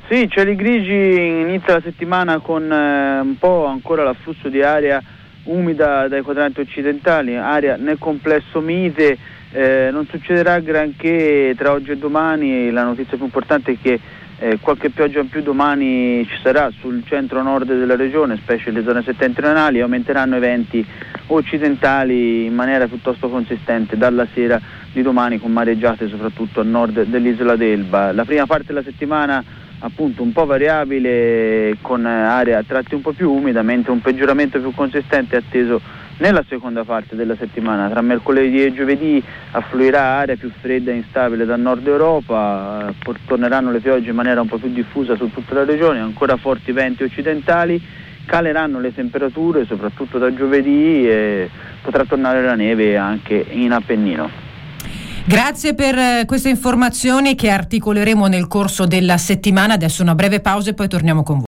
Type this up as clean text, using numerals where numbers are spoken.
Sì, cieli grigi, inizia la settimana con un po' ancora l'afflusso di aria umida dai quadranti occidentali, aria nel complesso mite, non succederà granché tra oggi e domani. La notizia più importante è che qualche pioggia in più domani ci sarà sul centro-nord della regione, specie le zone settentrionali, e aumenteranno i venti occidentali in maniera piuttosto consistente dalla sera di domani, con mareggiate soprattutto a nord dell'isola d'Elba. La prima parte della settimana appunto un po' variabile, con aria a tratti un po' più umida, mentre un peggioramento più consistente è atteso nella seconda parte della settimana. Tra mercoledì e giovedì affluirà aria più fredda e instabile dal nord Europa, torneranno le piogge in maniera un po' più diffusa su tutta la regione, ancora forti venti occidentali, caleranno le temperature soprattutto da giovedì e potrà tornare la neve anche in Appennino. Grazie per queste informazioni che articoleremo nel corso della settimana. Adesso una breve pausa e poi torniamo con voi.